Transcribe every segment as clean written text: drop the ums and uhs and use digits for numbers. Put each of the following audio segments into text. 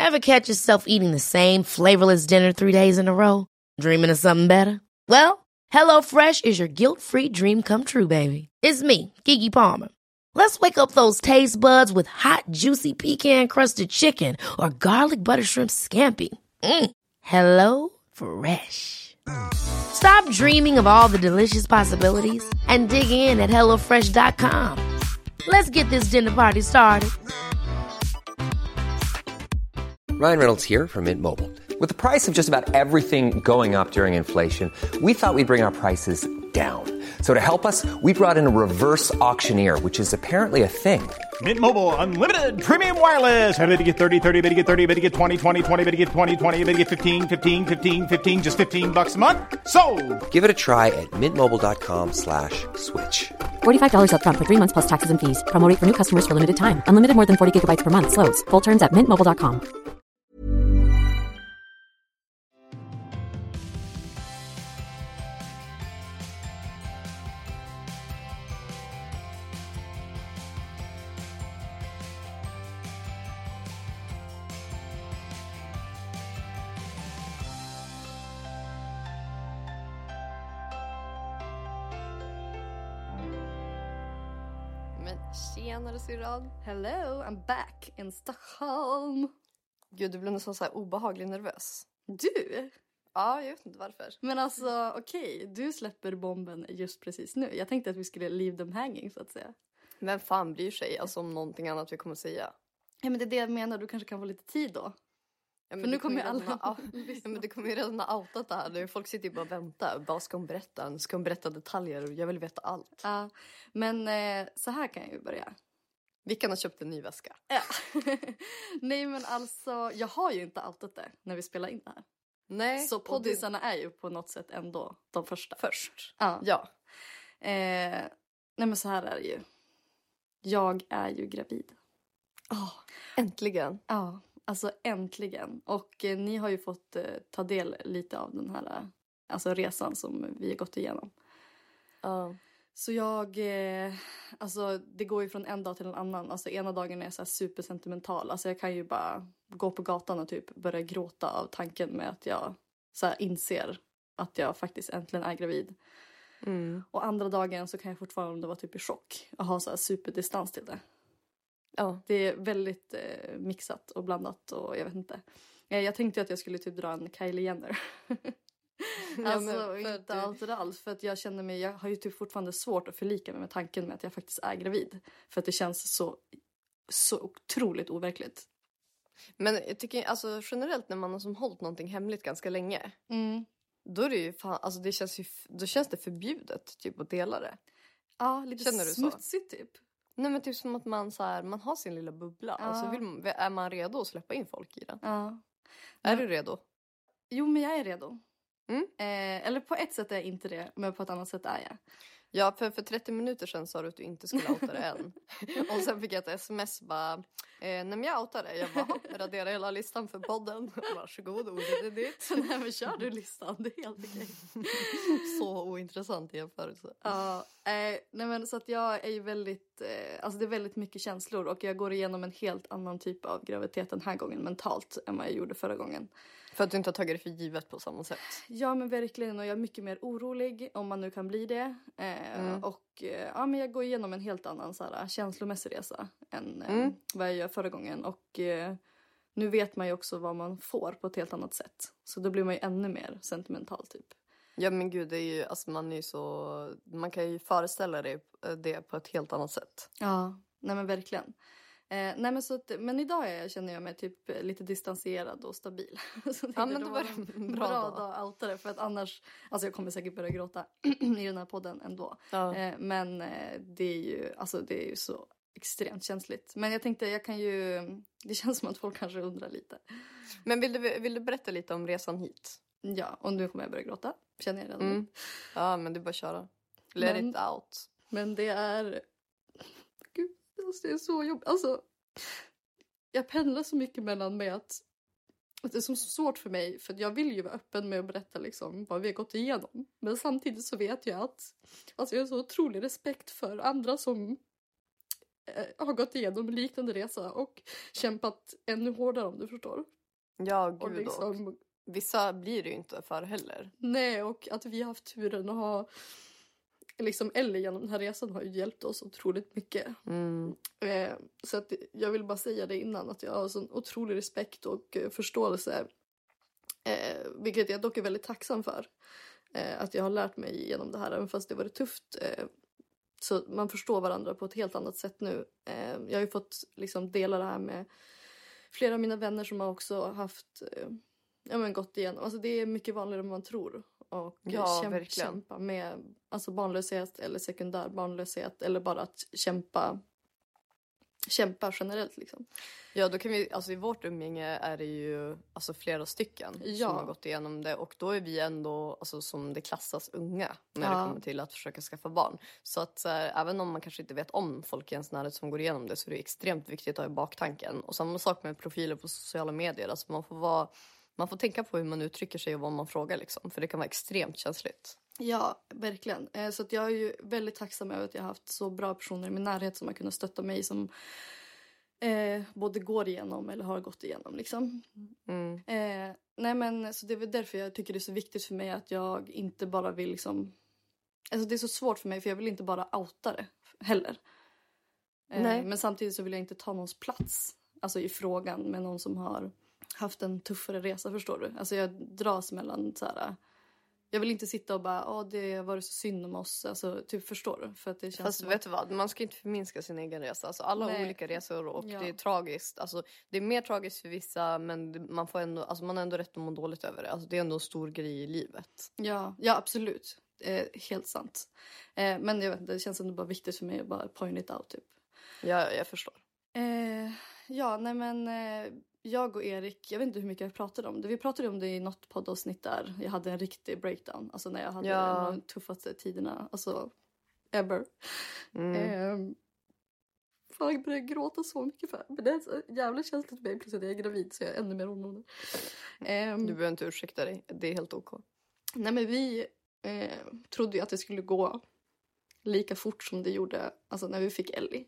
Ever catch yourself eating the same flavorless dinner 3 days in a row? Dreaming of something better? Well, HelloFresh is your guilt-free dream come true, baby. It's me, Keke Palmer. Let's wake up those taste buds with hot, juicy pecan-crusted chicken or garlic butter shrimp scampi. Hello Fresh. Stop dreaming of all the delicious possibilities and dig in at HelloFresh.com. Let's get this dinner party started. Ryan Reynolds here from Mint Mobile. With the price of just about everything going up during inflation, we thought we'd bring our prices down. So to help us, we brought in a reverse auctioneer, which is apparently a thing. Mint Mobile Unlimited Premium Wireless. How to get 30, 30, bit to get 30, bit to get 20, 20, 20, bit to get 20, 20, bit to get 15, 15, 15, 15, just $15 a month? Sold! Give it a try at mintmobile.com/switch. $45 up front for 3 months plus taxes and fees. Promo rate for new customers for limited time. Unlimited more than 40 gigabytes per month. Slows full terms at mintmobile.com. Men tjenare syrran. Hello, I'm back in Stockholm. Gud, du blev nästan så här obehagligt nervös. Du? Ja, jag vet inte varför. Men alltså, okej, du släpper bomben just precis nu. Jag tänkte att vi skulle leave them hanging, så att säga. Vem fan bryr sig alltså om någonting annat vi kommer säga? Ja, men det är det jag menar. Du kanske kan få lite tid då. Ja, för nu kommer ju alla... Ja, men det kommer ju redan ha outat det här. Folk sitter ju bara och väntar. Vad ska hon berätta? Ska hon berätta detaljer? Jag vill veta allt. Ja, men så här kan jag ju börja. Vilka har köpt en ny väska? Ja. Nej, men alltså, jag har ju inte outat det när vi spelar in det här. Nej. Så poddisarna är ju på något sätt ändå de första. Först? Ja. Nej, men så här är det ju. Jag är ju gravid. Äntligen. Ja, alltså äntligen. Och ni har ju fått ta del lite av den här alltså resan som vi har gått igenom. Ja. Så alltså det går ju från en dag till en annan. Alltså ena dagen är jag så här supersentimental. Alltså jag kan ju bara gå på gatan och typ börja gråta av tanken med att jag så här inser att jag faktiskt äntligen är gravid. Mm. Och andra dagen så kan jag fortfarande vara typ i chock och ha så här superdistans till det. Ja. Det är väldigt mixat och blandat och jag vet inte. Jag tänkte att jag skulle typ dra en Kylie Jenner. Alltså inte alls. För att jag känner mig, jag har ju typ fortfarande svårt att förlika mig med tanken med att jag faktiskt är gravid. För att det känns så otroligt overkligt. Men jag tycker alltså generellt när man har som hållit någonting hemligt ganska länge. Då är det ju fan, alltså då känns det förbjudet typ att dela det. Ja, lite känner du smutsigt typ. Nej, men typ som att man har sin lilla bubbla. Ja. Alltså är man redo att släppa in folk i den? Ja. Är du redo? Jo, men jag är redo. Eller på ett sätt är jag inte det, men på ett annat sätt är jag. Ja, för 30 minuter sedan sa du att du inte skulle outa det än. Och sen fick jag ett sms bara, nej men jag outar det. Jag bara, radera hela listan för podden. Varsågod, ordet är ditt. Nej, men kör du listan, det är helt okej. Så ointressant jämförelse. Ja, nej men så att jag är ju väldigt, alltså det är väldigt mycket känslor. Och jag går igenom en helt annan typ av graviditet den här gången mentalt än vad jag gjorde förra gången. För att du inte har tagit det för givet på samma sätt. Ja, men verkligen. Och jag är mycket mer orolig om man nu kan bli det. Och ja, men jag går igenom en helt annan så här, känslomässig resa än vad jag gör förra gången. Och nu vet man ju också vad man får på ett helt annat sätt. Så då blir man ju ännu mer sentimental typ. Ja, men gud, det är ju, alltså man är ju så, man kan ju föreställa det på ett helt annat sätt. Ja, nej men verkligen. Nej, men, men idag känner jag mig typ lite distanserad och stabil. Så ja, men det var en bra dag att outa det. För att annars, alltså jag kommer säkert börja gråta i den här podden ändå. Ja. Men det är ju så extremt känsligt. Men jag tänkte, det känns som att folk kanske undrar lite. Men vill du berätta lite om resan hit? Ja, och nu kommer jag börja gråta. Känner jag redan. Ja, men du bara köra. Let it out. Men det är... Gud, det är så jobbigt. Alltså, jag pendlar så mycket mellan med att det är så svårt för mig. För jag vill ju vara öppen med att berätta liksom vad vi har gått igenom. Men samtidigt så vet jag att alltså jag har så otrolig respekt för andra som har gått igenom en liknande resa och kämpat ännu hårdare, om du förstår. Ja, gud. Och liksom, vissa blir det ju inte för heller. Nej, och att vi har haft turen att ha liksom Ellie genom den här resan har ju hjälpt oss otroligt mycket. Så att jag vill bara säga det innan, att jag har sån otrolig respekt och förståelse, vilket jag dock är väldigt tacksam för, att jag har lärt mig genom det här, även fast det var tufft. Så man förstår varandra på ett helt annat sätt nu. Jag har ju fått liksom dela det här med flera av mina vänner som har också haft gått igenom. Alltså det är mycket vanligare än man tror. Och kämpa med alltså barnlöshet eller sekundär barnlöshet, eller bara att kämpa generellt liksom. Ja, då kan vi, alltså i vårt umgänge är det ju alltså flera stycken som har gått igenom det, och då är vi ändå alltså som det klassas unga när det kommer till att försöka skaffa barn. Så att även om man kanske inte vet om folk i ens närhet som går igenom det, så är det extremt viktigt att ha i baktanken. Och samma sak med profiler på sociala medier, alltså man får tänka på hur man uttrycker sig och vad man frågar liksom, för det kan vara extremt känsligt. Ja, verkligen. Så att jag är ju väldigt tacksam över att jag har haft så bra personer i min närhet som har kunnat stötta mig, som både går igenom eller har gått igenom liksom. Nej, men så det är väl därför jag tycker det är så viktigt för mig att jag inte bara vill liksom, alltså det är så svårt för mig, för jag vill inte bara outa det heller. Nej. Men samtidigt så vill jag inte ta någons plats, alltså i frågan med någon som har haft en tuffare resa, förstår du? Alltså jag dras mellan så här. Jag vill inte sitta och bara, det var så synd om oss. Alltså, typ, förstår du? För att det känns. Fast vet du vad? Man ska inte förminska sin egen resa. Alltså, alla har olika resor och det är tragiskt. Alltså, det är mer tragiskt för vissa, men man får ändå, alltså, man har ändå rätt att må dåligt över det. Alltså, det är ändå en stor grej i livet. Ja, absolut. Helt sant. Men jag vet inte, det känns ändå bara viktigt för mig att bara point it out, typ. Ja, jag förstår. Jag och Erik, jag vet inte hur mycket jag pratade om det. Vi pratade om det i något poddavsnitt där jag hade en riktig breakdown. Alltså när jag hade de tuffaste tiderna, alltså ever. Fan, jag börjar gråta så mycket för. Men det är så jävla känsligt för mig, plus att jag är gravid, så jag är ännu mer orolig. Du behöver inte ursäkta dig, det är helt ok. Nej, men vi trodde ju att det skulle gå lika fort som det gjorde alltså när vi fick Ellie.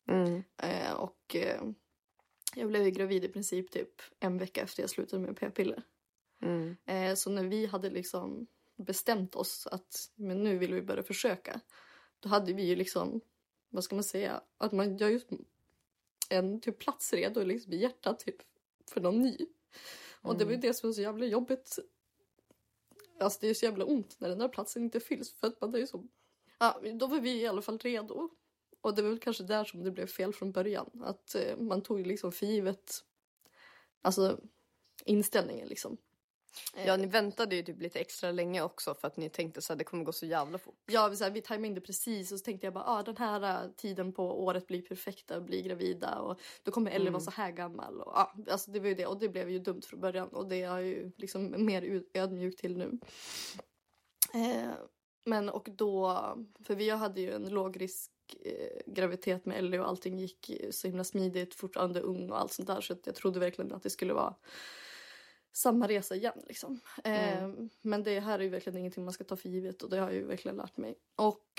Jag blev ju gravid i princip typ en vecka efter jag slutade med p-piller. Så när vi hade liksom bestämt oss att men nu vill vi börja försöka, då hade vi ju liksom, vad ska man säga, att man gör ju en typ plats redo liksom i hjärtat typ för någon ny. Och det var ju det som var så jävla jobbigt. Alltså det är så jävla ont när den där platsen inte fylls, för att man är ju så. Ja, då var vi i alla fall redo. Och det var väl kanske där som det blev fel från början. Att man tog liksom för givet, alltså inställningen liksom. Ja, ni väntade ju typ lite extra länge också, för att ni tänkte så här, det kommer gå så jävla fort. Ja, vi tajmade in det precis, och så tänkte jag bara, den här tiden på året blir perfekta, blir gravida, och då kommer Ellie vara så här gammal. Och, alltså det var ju det, och det blev ju dumt från början, och det är jag ju liksom mer ödmjuk till nu. Men och då, för vi hade ju en lågrisk graviditet med Ellie och allting gick så himla smidigt, fortfarande ung och allt sånt där, så att jag trodde verkligen att det skulle vara samma resa igen liksom. Men det här är ju verkligen ingenting man ska ta för givet, och det har jag ju verkligen lärt mig. Och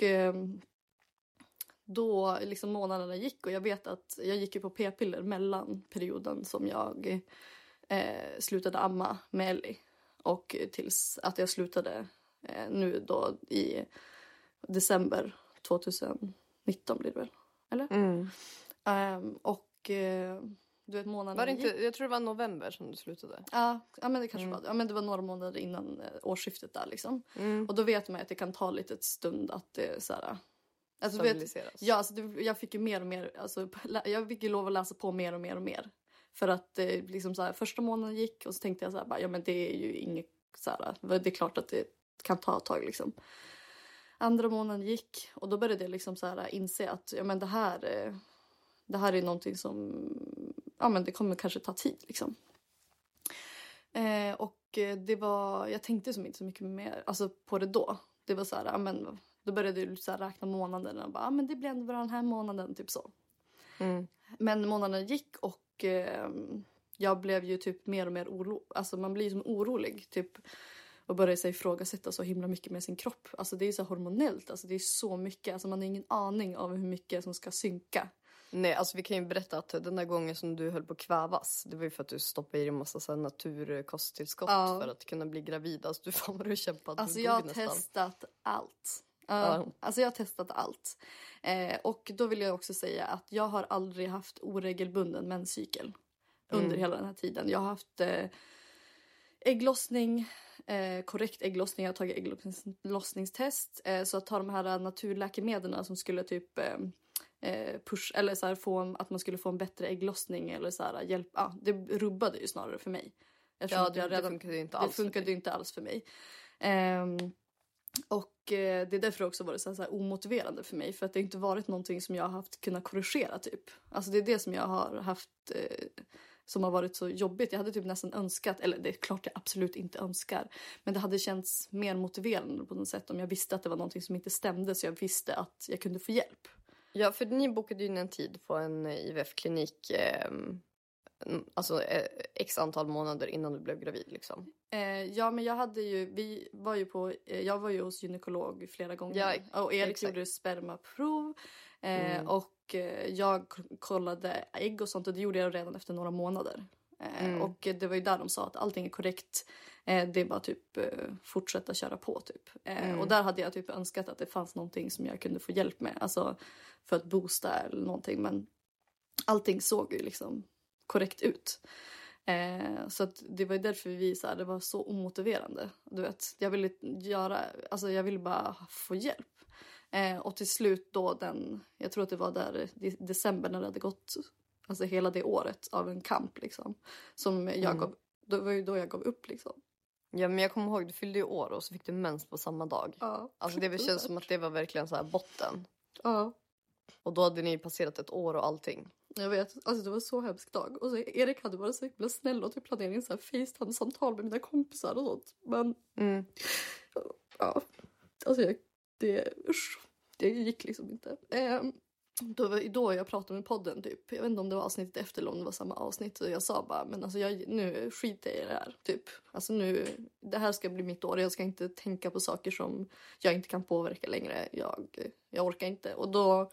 då liksom månaderna gick, och jag vet att jag gick ju på p-piller mellan perioden som jag slutade amma med Ellie och tills att jag slutade nu då i december 2019 blir det väl, eller? Du vet, månaden var det inte, jag tror det var november som du slutade. Ja, men det kanske var. Ja, men det var några månader innan årsskiftet där liksom. Och då vet man att det kan ta lite ett stund att det så här, alltså, stabiliseras. Jag fick ju mer och mer, alltså jag fick ju lov att läsa på mer och mer och mer. För att liksom så här, första månaden gick, och så tänkte jag så här, men det är ju inget så här, det är klart att det kan ta ett tag liksom. Andra månaden gick, och då började jag liksom så här inse att men det här är någonting som men det kommer kanske ta tid liksom. Och det var, jag tänkte som inte så mycket mer alltså på det då. Det var så här, men då började jag så här räkna månaderna och bara, men det blir ändå bara den här månaden typ så. Men månaden gick, och jag blev ju typ mer och mer alltså man blir som orolig typ, och börjar sig ifrågasätta så himla mycket med sin kropp. Alltså det är så hormonellt, alltså det är så mycket, alltså man har ingen aning av hur mycket som ska synka. Nej, alltså vi kan ju berätta att den där gången som du höll på att kvävas, det var ju för att du stoppade i dig en massa så här naturkosttillskott för att kunna bli gravid. Alltså du fan vad du kämpat. Alltså jag har testat allt. Alltså jag har testat allt. Och då vill jag också säga att jag har aldrig haft oregelbunden menscykel under hela den här tiden. Jag har haft ägglossning, korrekt ägglossning. Jag har tagit ägglossningstest. Så att ta de här naturläkemedlen som skulle typ push eller så här få att man skulle få en bättre ägglossning eller så här hjälp. Det rubbade ju snarare för mig. Det funkade ju inte alls. Det funkade inte alls för mig. Och det är därför också varit så här omotiverande för mig. För att det inte varit någonting som jag har haft kunnat korrigera typ. Alltså det är det som jag har haft som har varit så jobbigt. Jag hade typ nästan önskat, eller det är klart jag absolut inte önskar. Men det hade känts mer motiverande på något sätt om jag visste att det var någonting som inte stämde. Så jag visste att jag kunde få hjälp. Ja, för ni bokade ju en tid på en IVF-klinik alltså x antal månader innan du blev gravid liksom. Ja, men jag var ju hos gynekolog flera gånger. Ja, och Erik gjorde spermaprov. Och jag kollade ägg och sånt och det gjorde jag redan efter några månader. Och det var ju där de sa att allting är korrekt. Det är bara typ fortsätta köra på typ. Och där hade jag typ önskat att det fanns någonting som jag kunde få hjälp med. Alltså för att boosta eller någonting. Men allting såg ju liksom korrekt ut. Så att det var därför det var så omotiverande. Du vet, jag ville bara få hjälp. Och till slut då jag tror att det var där i december när det hade gått alltså hela det året av en kamp liksom. Som det var ju då jag gav upp liksom. Ja, men jag kommer ihåg, du fyllde ju år och så fick du mens på samma dag. Ja, alltså det känns som att det var verkligen så här botten. Ja. Och då hade ni passerat ett år och allting. Jag vet, alltså det var så hemskt dag. Och så Erik hade varit så himla snäll och typ planerat in så här FaceTime-samtal med mina kompisar och sånt. Men ja, alltså det gick liksom inte. Då jag pratade med podden typ. Jag vet inte om det var avsnittet efter eller om det var samma avsnitt. Och jag sa bara, men alltså nu skiter jag i det här typ. Alltså nu, det här ska bli mitt år. Jag ska inte tänka på saker som jag inte kan påverka längre. Jag orkar inte. Och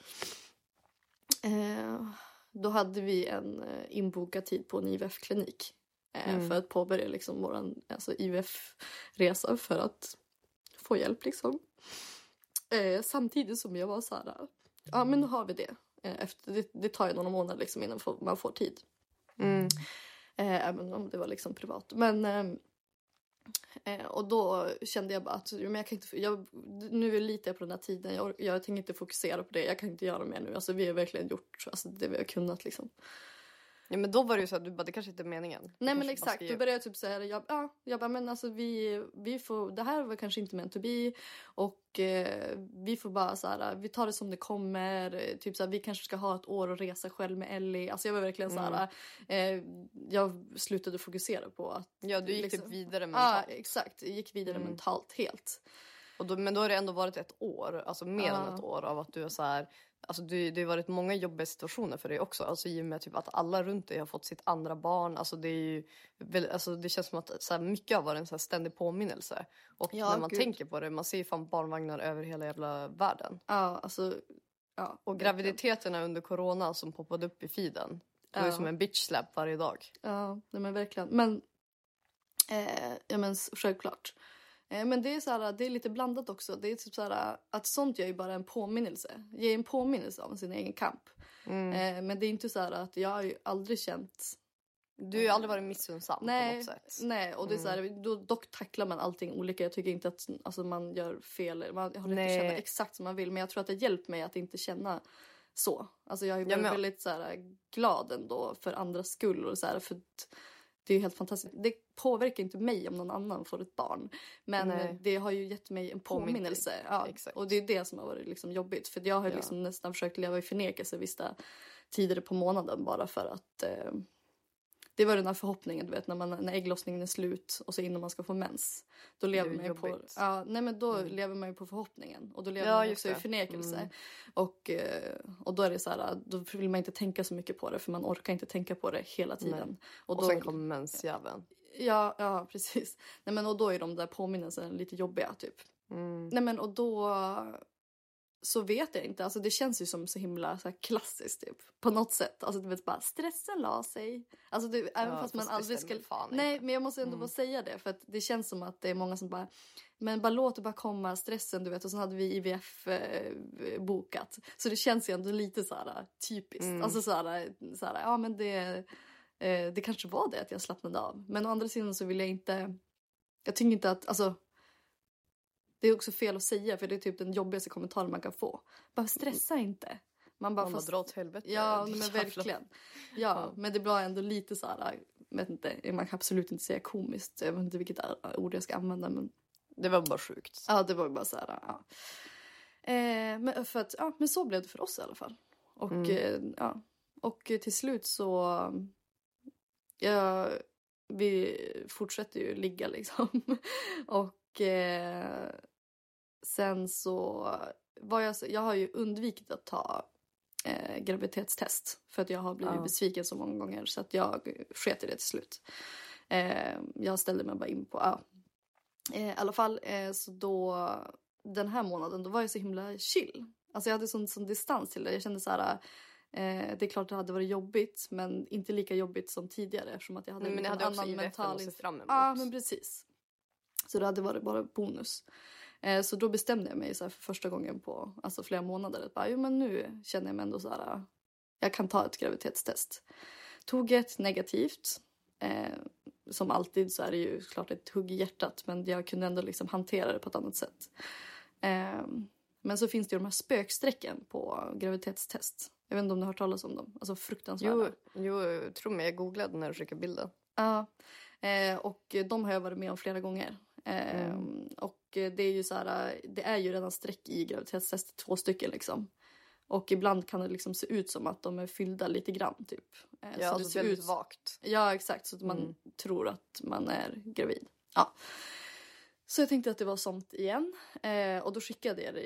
då hade vi en inbokad tid på en IVF-klinik. För att påbörja liksom våran IVF-resa för att få hjälp liksom. Samtidigt som jag var så här, ja men nu har vi det. Det tar ju några månader liksom innan man får tid. Även om det var liksom privat. Men och då kände jag bara att men jag kan inte, nu litar jag på den här tiden. Jag tänker inte fokusera på det. Jag kan inte göra mer nu. Alltså vi har verkligen gjort det vi har kunnat liksom. Ja, men då var det ju så att du bara, det kanske inte är meningen. Nej, men exakt. Då började jag typ säga, jag bara, men alltså vi får, det här var kanske inte meant to be. Och vi får bara så här, vi tar det som det kommer. Typ så här, vi kanske ska ha ett år och resa själv med Ellie. Alltså jag var verkligen så här, jag slutade fokusera på att. Ja, du gick liksom, typ vidare mentalt. Ja, exakt. Jag gick vidare mentalt helt. Och men då har det ändå varit ett år, alltså mer än ett år av att du är så här. Alltså det har varit många jobbiga situationer för dig också. Alltså i och med typ att alla runt dig har fått sitt andra barn. Alltså det är ju, alltså det känns som att så här, mycket har varit en så här ständig påminnelse. Och när man tänker på det, man ser ju fan barnvagnar över hela jävla världen. Ja, alltså. Ja, och graviditeterna under corona som poppade upp i feeden. Det var ju som en bitch slap varje dag. Ja, nej men verkligen. Men, ja men självklart. Men det är så här, det är lite blandat också. Det är typ så här att sånt gör ju bara en påminnelse. Ger en påminnelse om sin egen kamp. Men det är inte så här att jag har ju aldrig känt. Du har ju aldrig varit missunnsam på något sätt. Nej, och det är så här, dock tacklar man allting olika. Jag tycker inte att alltså, man gör fel. Man har rätt att känna exakt som man vill. Men jag tror att det hjälpt mig att inte känna så. Alltså jag är väldigt så här, glad ändå för andras skull. Och så här, för det är helt fantastiskt. Det påverkar inte mig om någon annan får ett barn. Men det har ju gett mig en påminnelse. Ja, och det är det som har varit liksom jobbigt. För jag har liksom nästan försökt leva i förnekelse vissa tider på månaden. Bara för att det var den här förhoppningen, du vet, när ägglossningen är slut och så innan man ska få mens. Då lever man ju på, lever man ju på förhoppningen. Och då lever man också i förnekelse. Och då är det så här, då vill man inte tänka så mycket på det, för man orkar inte tänka på det hela tiden. Och sen kommer mensjäveln. Ja, precis. Nej, men och då är de där påminnelserna lite jobbiga typ. Nej, men och då så vet jag inte. Alltså det känns ju som så himla så här klassiskt typ. På något sätt. Alltså du vet bara stressen la sig. Alltså det, även fast man aldrig ska... Nej, men jag måste ändå bara säga det. För att det känns som att det är många som bara... Men bara låt det bara komma, stressen du vet. Och så hade vi IVF bokat. Så det känns ju ändå lite så här typiskt. Alltså så här, ja men det kanske var det att jag slappnade av. Men å andra sidan så vill jag inte... Jag tycker inte att... Alltså, det är också fel att säga, för det är typ den jobbigaste kommentaren man kan få. Bara stressa inte. Man bara drar åt helvete. Ja, men verkligen. Ja, men det blir ändå lite så här, vet inte, man kan absolut inte säga komiskt. Jag vet inte vilket ord jag ska använda, men... Det var bara sjukt. Ja, det var bara så här, ja. Men för att, ja, men så blev det för oss i alla fall. Och, ja. Och till slut så... vi fortsätter ju ligga liksom. Och sen så var jag har ju undvikit att ta graviditetstest. För att jag har blivit besviken så många gånger. Så att jag sket i det till slut. Jag ställde mig bara in på... i alla fall, så då... Den här månaden, då var jag så himla chill. Alltså jag hade sån distans till det. Jag kände så här... det är klart det hade varit jobbigt, men inte lika jobbigt som tidigare, eftersom att jag hade en annan mental... Ja, men precis. Så det hade varit bara bonus. Så då bestämde jag mig så här för första gången på flera månader att bara, jo men nu känner jag mig ändå så här, jag kan ta ett graviditetstest. Tog ett negativt. Som alltid så är det ju klart ett hugg i hjärtat, men jag kunde ändå liksom hantera det på ett annat sätt. Men så finns det ju de här spökstrecken på graviditetstest. Jag vet inte om du har hört talas om dem. Alltså fruktansvärda. Jo, tro mig, jag googlade när du skickade bilden. Ja, och de har jag varit med om flera gånger. Och det är ju så här, det är ju redan streck i graviditetstest, 2 stycken liksom. Och ibland kan det liksom se ut som att de är fyllda lite grann typ. Ja, så alltså det ser väldigt vagt. Ja, exakt. Så att man tror att man är gravid. Ja. Så jag tänkte att det var sånt igen. Och då skickade jag det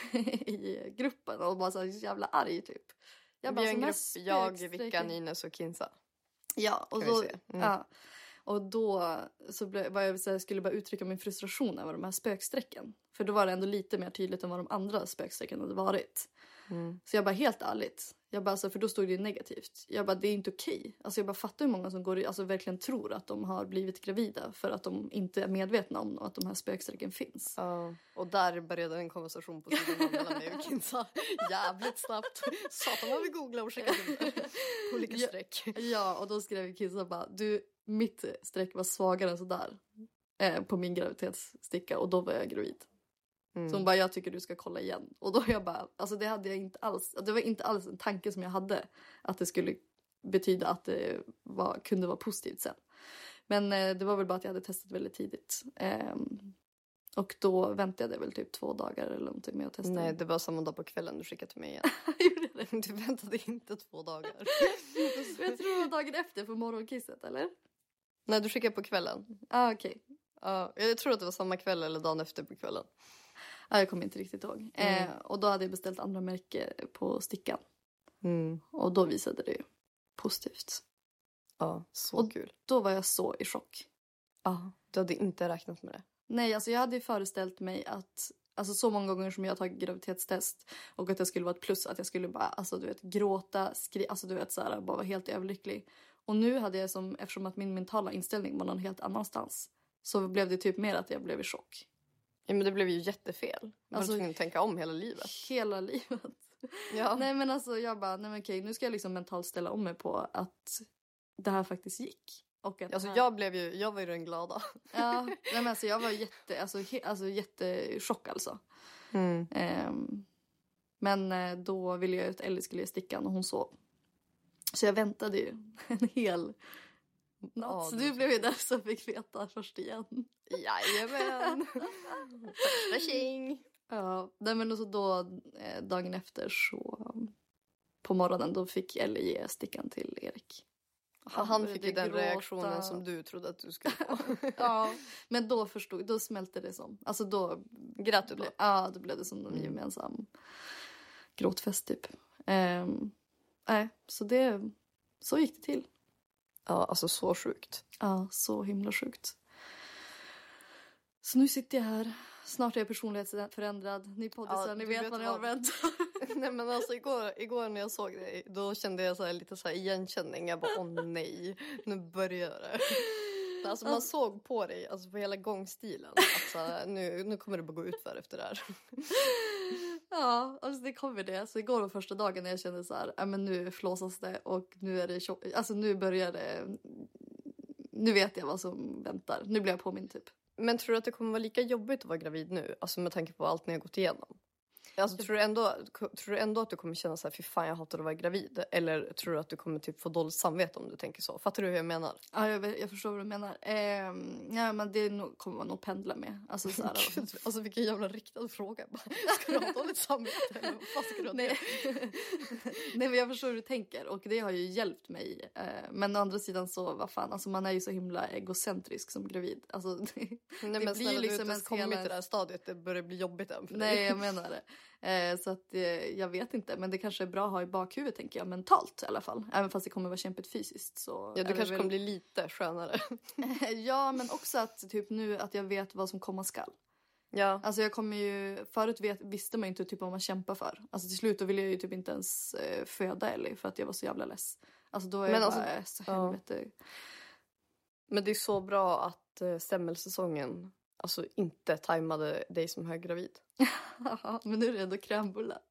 i gruppen. Och bara så jävla arg typ. Jag bara, en grupp, jag, Vickan, Ines och Kinsa. Ja, och då... Ja. Och då så var jag så här, skulle bara uttrycka min frustration över de här spökstrecken. För då var det ändå lite mer tydligt än vad de andra spökstrecken hade varit. Så jag bara, helt ärligt. Jag bara, för då stod det ju negativt. Jag bara, det är inte okej. Alltså jag bara fattar hur många som verkligen tror att de har blivit gravida. För att de inte är medvetna om att de här spökstrecken finns. Och där började en konversation på sidan mellan mig och Kinsa. Jävligt snabbt. Satan vad vi googlade och skickade bilder. Olika streck. Ja, och då skrev Kinsa bara, mitt streck var svagare än sådär. På min graviditetssticka. Och då var jag gravid. Så hon bara, jag tycker du ska kolla igen. Och då jag bara, alltså det hade jag inte alls. Det var inte alls en tanke som jag hade. Att det skulle betyda att det kunde vara positivt sen. Men det var väl bara att jag hade testat väldigt tidigt. Och då väntade jag väl typ 2 dagar eller någonting med att testa. Nej, det var samma dag på kvällen du skickade till mig igen. Du väntade inte 2 dagar. Jag tror det var dagen efter för morgonkisset, eller? Nej, du skickade på kvällen. Okej. Jag tror att det var samma kväll eller dagen efter på kvällen. Jag kommer inte riktigt ihåg. Och då hade jag beställt andra märke på stickan. Och då visade det ju positivt. Ja, så och kul. Då var jag så i chock. Ja, du hade inte räknat med det. Nej, alltså jag hade ju föreställt mig att... Alltså så många gånger som jag har tagit graviditetstest. Och att det skulle vara ett plus. Att jag skulle bara, alltså du vet, gråta, alltså du vet så här, bara vara helt överlycklig. Och nu hade jag eftersom att min mentala inställning var någon helt annanstans. Så blev det typ mer att jag blev i chock. Ja, men det blev ju jättefel. Du var tvungen att tänka om hela livet. Hela livet. Ja. Nej, men alltså jag bara, nej men okej, nu ska jag liksom mentalt ställa om mig på att det här faktiskt gick. Och att alltså jag var ju den glada. Ja, nej men alltså jag var jättechock alltså. Men då ville jag att Ellie skulle ge stickan och hon sov. Så jag väntade ju en hel natt. Så du blev ju där som fick veta först igen. Jajamän. Första tjing. Ja, nej men så då dagen efter så på morgonen då fick Ellie ge stickan till Erik. Han fick ju den reaktionen som du trodde att du skulle få. Ja, men då smälte det som. Alltså då grät du då? Ja, då blev det som en gemensam gråtfest typ. Så gick det till. Ja, alltså så sjukt. Ja, så himla sjukt. Så nu sitter jag här. Snart är jag personlighetsförändrad. Ni poddisar, ni vet vad ni har väntat. Nej men alltså igår när jag såg dig, då kände jag så här, lite så här igenkänning. Jag bara, nej, nu börjar det. Alltså man såg på dig, alltså på hela gångstilen. Alltså, nu kommer det bara gå ut för efter det här. Ja, alltså det kommer det. Så igår var första dagen när jag kände så här, men nu flåsas det och nu är det alltså nu börjar det. Nu vet jag vad som väntar. Nu blir jag påmind typ. Men tror du att det kommer vara lika jobbigt att vara gravid nu? Alltså med tanke på allt ni har gått igenom. Alltså, tror du ändå att du kommer känna så här, fy fan jag hatar att vara gravid? Eller tror du att du kommer typ få dåligt samvete om du tänker så? Fattar du hur jag menar? Ja, jag förstår vad du menar. Ja, men det kommer man nog pendla med. Alltså, så här, alltså vilken jävla riktad fråga. Ska du ha dåligt samvete? Eller vad fan ska du ha det? Nej, men jag förstår hur du tänker. Och det har ju hjälpt mig. Men å andra sidan så, vad fan. Alltså man är ju så himla egocentrisk som gravid. Alltså, det men blir liksom du inte kommit till det här stadiet. Det börjar bli jobbigt än för dig. Nej, jag menar det. Så att jag vet inte, men det kanske är bra att ha i bakhuvudet tänker jag, mentalt i alla fall. Även fast det kommer vara kämpigt fysiskt så. Ja, du kanske kommer bli lite skönare. Ja, men också att typ nu att jag vet vad som komma skall. Ja. Alltså jag kommer ju, förut visste man inte typ vad man kämpar för. Alltså till slut då ville jag ju typ inte ens föda Ellie för att jag var så jävla less. Alltså då är jag bara så helvete. Ja. Men det är så bra att stämmelsäsongen alltså inte tajmade dig som höggravid. Men nu är det ändå krämbullar.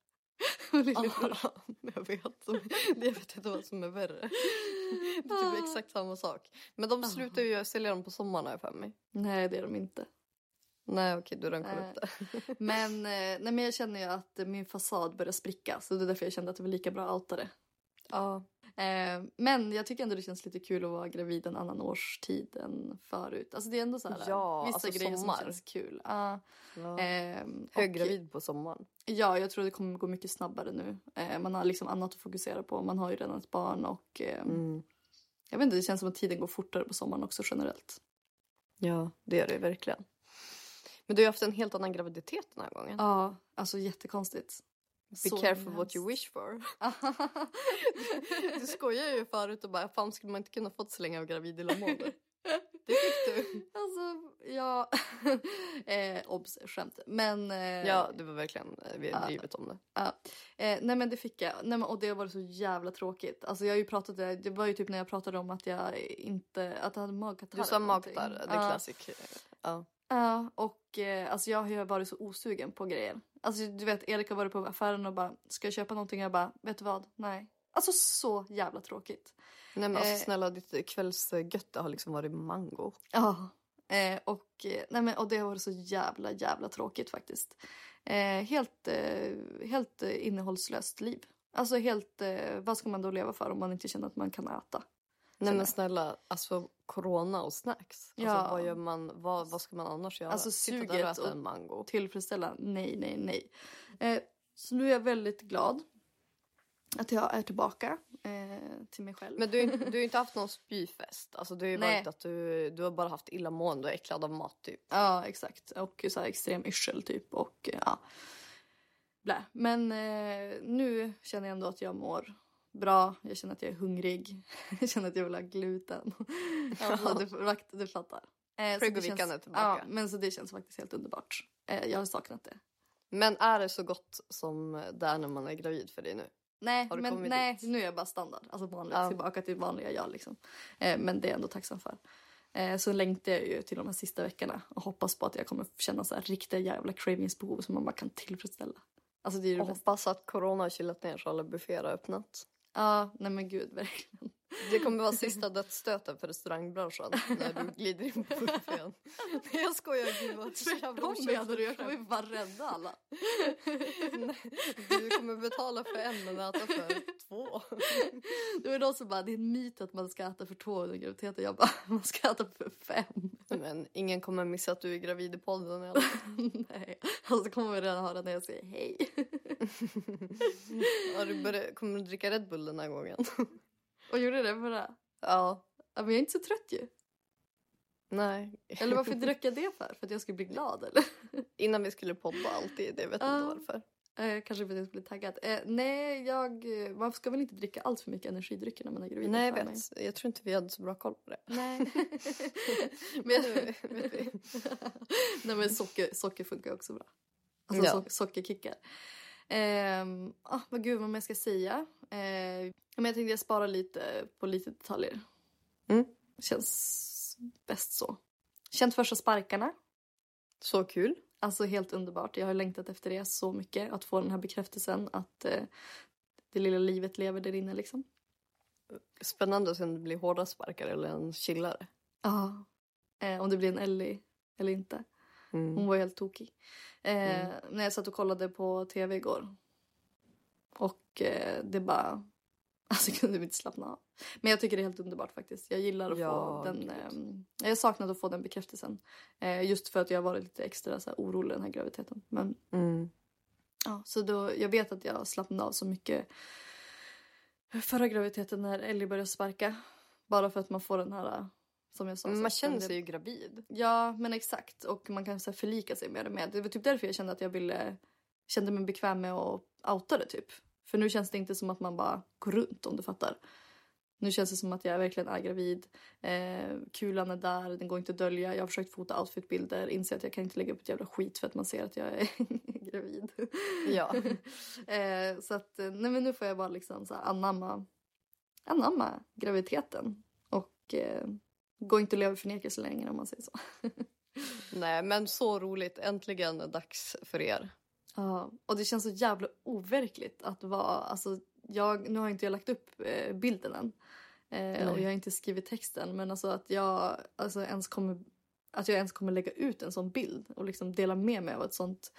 Jag vet inte vad som är värre. Det är typ exakt samma sak. Men de slutar ju sälja dem på sommaren här för mig. Nej, det är de inte. Nej, okej, du har kollat upp det. Men jag känner ju att min fasad börjar spricka. Så det är därför jag kände att det var lika bra att outa det. Ja. Men jag tycker ändå det känns lite kul att vara gravid en annan årstid än förut. Alltså det är ändå så här, vissa alltså grejer sommar. Som känns kul. Höggravid på sommaren. Ja, jag tror det kommer gå mycket snabbare nu. Man har liksom annat att fokusera på. Man har ju redan ett barn och jag vet inte, det känns som att tiden går fortare på sommaren också generellt. Ja, det gör det verkligen. Men du har haft en helt annan graviditet den här gången. Ja, alltså jättekonstigt. Be careful what you wish for. Du skojar ju förut och bara, fan skulle man inte kunna fått så länge av gravid illamående? Det fick du. Alltså, ja. Obs, skämt. Men... ja, det var verkligen, vi har drivit om det. Nej men det fick jag. Nej, men, och det var så jävla tråkigt. Alltså jag har ju pratat, det var ju typ när jag pratade om att jag inte, att jag hade magkatarr. Du sa magkatarr, det är klassik. Ja. Ja, och alltså jag har ju varit så osugen på grejer. Alltså du vet, Erik har varit på affären och bara, ska jag köpa någonting? Jag bara, vet du vad? Nej. Alltså så jävla tråkigt. Nej men alltså snälla, ditt kvällsgötte har liksom varit mango. Ja, och det har varit så jävla tråkigt faktiskt. Helt innehållslöst liv. Alltså helt, vad ska man då leva för om man inte känner att man kan äta? Nej men snälla, alltså corona och snacks. Alltså, ja. Vad gör man, vad ska man annars göra? Alltså sitta där och äta en mango. Tillfredsställa, nej. Så nu är jag väldigt glad att jag är tillbaka till mig själv. Men du har inte haft någon spyfest. Alltså du har ju varit att du har bara haft illamående och äcklad av mat typ. Ja, exakt. Och så här extrem yrsel typ och ja. Blä. Men nu känner jag ändå att jag mår bra. Jag känner att jag är hungrig. Jag känner att jag vill ha gluten. Alltså, du fattar. Prego-veckan är tillbaka. Ja, men så det känns faktiskt helt underbart. Jag har saknat det. Men är det så gott som det är när man är gravid för dig nu? Nej, nu är jag bara standard. Alltså vanligt, tillbaka till vanliga jag liksom. Men det är jag ändå tacksam för. Så längtar jag ju till de här sista veckorna. Och hoppas på att jag kommer känna så här riktiga jävla cravingsbehov som man bara kan tillfredsställa. Alltså det är ju och hoppas att corona har kylat ner så alla bufféer har öppnat. Ja, nej men gud, verkligen. Det kommer vara sista dödsstöten för restaurangbranschen när du glider in på buffén. Nej, jag skojar, gud vad menar du? Jag kommer ju bara rädda alla. Nej, du kommer betala för en men äta för 2. Det var någon som bara, det är en myt att man ska äta för 2 under graviditeten. Jag bara, man ska äta för 5. Men ingen kommer missa att du är gravid i podden eller? Nej, alltså kommer vi redan höra när jag säger hej. Ja, kommer du dricka Red Bull den här gången? Och gjorde det för det? Ja. Men jag är inte så trött ju. Nej. Eller varför drack jag det för? För att jag skulle bli glad eller? Innan vi skulle podda alltid, det vet inte varför. Kanske för att jag skulle bli taggad. Man ska väl inte dricka allt för mycket energidrycker när man är gravid. Nej, jag tror inte vi hade så bra koll på det. Nej. Men vet vi. Nej, men socker funkar också bra. Alltså sockerkickar. Vad gud vad jag ska säga. Men jag tänkte jag spara lite på lite detaljer. Känns bäst så. Känt första sparkarna. Så kul. Alltså helt underbart. Jag har längtat efter det så mycket. Att få den här bekräftelsen att det lilla livet lever där inne liksom. Spännande sen det blir hårda sparkar eller en chillare. Ja. Om det blir en Ellie eller inte. Hon var helt tokig. När jag satt och kollade på tv igår. Och det bara... Alltså jag kunde inte slappna av. Men jag tycker det är helt underbart faktiskt. Jag gillar att få den... jag saknade att få den bekräftelsen. Just för att jag har varit lite extra så här, orolig den här graviditeten. Men... Ja, så då... Jag vet att jag slappnade av så mycket förra graviditeten när Ellie började sparka. Bara för att man får den här... Som jag sa, man känner sig ju gravid. Ja, men exakt. Och man kan så här, förlika sig med det. Det var typ därför jag kände att jag kände mig bekväm med att outa det typ. För nu känns det inte som att man bara går runt, om du fattar. Nu känns det som att jag verkligen är gravid. Kulan är där, den går inte att dölja. Jag har försökt fota outfitbilder. Inser att jag kan inte lägga upp ett jävla skit för att man ser att jag är gravid. Ja. Så att, nej men nu får jag bara liksom så här anamma graviditeten. Och går inte att leva i förnekelse längre om man säger så. Nej, men så roligt. Äntligen dags för er. Ja, och det känns så jävla overkligt att vara... Alltså, nu har inte jag lagt upp bilden än. Och jag har inte skrivit texten. Men alltså att jag ens kommer lägga ut en sån bild. Och liksom dela med mig av ett sånt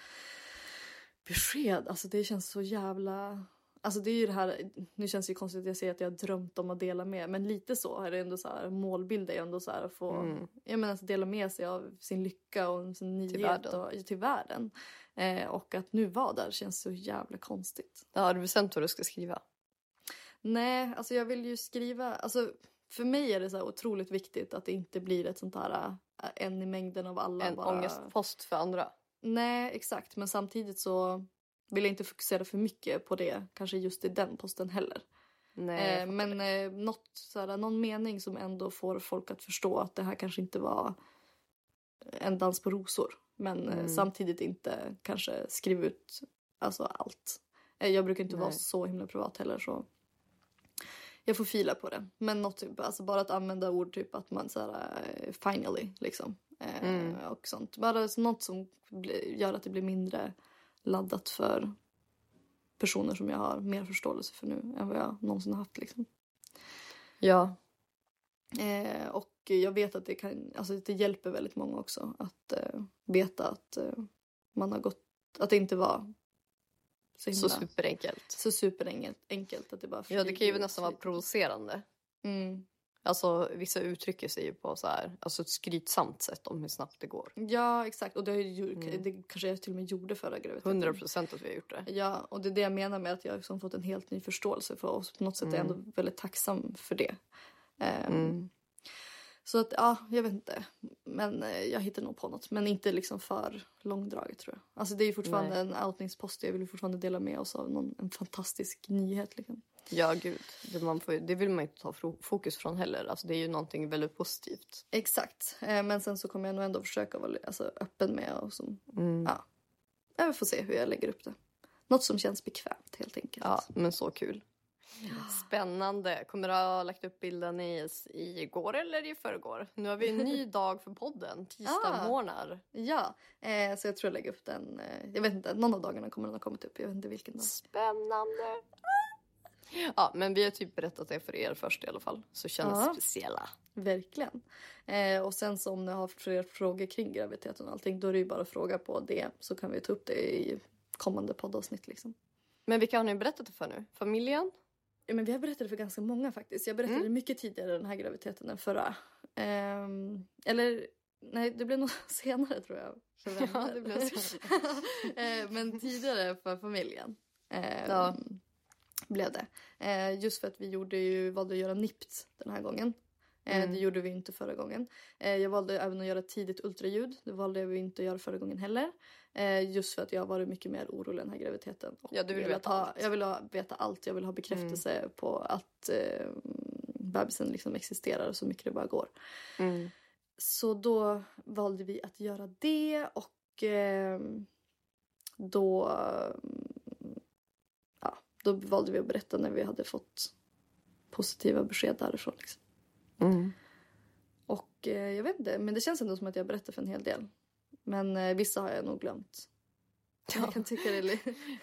besked. Alltså det känns så jävla... Alltså det är ju det här... Nu känns det ju konstigt att jag säger att jag har drömt om att dela med. Men lite så är det ändå så här... Målbild är ändå så här att få... Jag menar att dela med sig av sin lycka och sin nyhet till världen. Och att nu vara där känns så jävla konstigt. Ja, har du bestämt vad du ska skriva? Nej, alltså jag vill ju skriva... Alltså för mig är det så här otroligt viktigt att det inte blir ett sånt här... En i mängden av alla. En ångestpost för andra. Nej, exakt. Men samtidigt så vill jag inte fokusera för mycket på det. Kanske just i den posten heller. Nej, men någon mening som ändå får folk att förstå att det här kanske inte var en dans på rosor. Men samtidigt inte kanske skriva ut alltså allt. Jag brukar inte vara så himla privat heller, så jag får fila på det. Men något typ, alltså bara att använda ord typ att man såhär finally liksom. Och sånt. Bara något som gör att det blir mindre laddat för personer som jag har mer förståelse för nu än vad jag någonsin har haft liksom. Ja. Och jag vet att det hjälper väldigt många också att veta att man har gått, att det inte var så superenkelt. Så superenkelt att det bara... Ja, det kan ju nästan vara provocerande. Alltså vissa uttrycker sig ju på så här, alltså ett skrytsamt sätt om hur snabbt det går. Ja, exakt. Och det kanske jag till och med gjorde förra graviditeten. 100% att vi har gjort det. Ja, och det är det jag menar med att jag har liksom fått en helt ny förståelse för oss. På något sätt är jag ändå väldigt tacksam för det. Så att, ja, jag vet inte. Men jag hittar nog på något. Men inte liksom för långdraget, tror jag. Alltså det är fortfarande en outningspost. Jag vill fortfarande dela med oss av en fantastisk nyhet liksom. Ja, gud. Det vill man inte ta fokus från heller. Alltså det är ju någonting väldigt positivt. Exakt. Men sen så kommer jag nog ändå försöka vara öppen med. Och ja. Jag får se hur jag lägger upp det. Något som känns bekvämt, helt enkelt. Ja, men så kul. Spännande. Kommer du ha lagt upp bilden igår eller i förrgår? Nu har vi en ny dag för podden. Tisdag morgnar. Ja, så jag tror jag lägger upp den. Jag vet inte, någon av dagarna kommer den ha kommit upp. Jag vet inte vilken dag. Spännande. Ja, men vi har typ berättat det för er först i alla fall. Så känns det speciella. Verkligen. Och sen så om ni har fler frågor kring graviditeten och allting, då är det ju bara att fråga på det. Så kan vi ta upp det i kommande poddavsnitt liksom. Men vilka har ni berättat det för nu? Familjen? Ja, men vi har berättat det för ganska många faktiskt. Jag berättade mycket tidigare den här graviditeten än förra. Eller, nej, det blev nog senare tror jag. Ja, det blev senare. Men tidigare för familjen. Blev det. Just för att vi valde att göra NIPT den här gången. Det gjorde vi inte förra gången. Jag valde även att göra tidigt ultraljud. Det valde vi inte att göra förra gången heller. Just för att jag var mycket mer orolig den här graviditeten. Och du vill veta allt. Jag vill veta allt. Jag vill ha bekräftelse på att bebisen liksom existerar så mycket det bara går. Så då valde vi att göra det. Och då valde vi att berätta när vi hade fått positiva besked därifrån. Liksom. Och jag vet inte, men det känns ändå som att jag berättar för en hel del. Men vissa har jag nog glömt. Ja. Jag kan tycka det är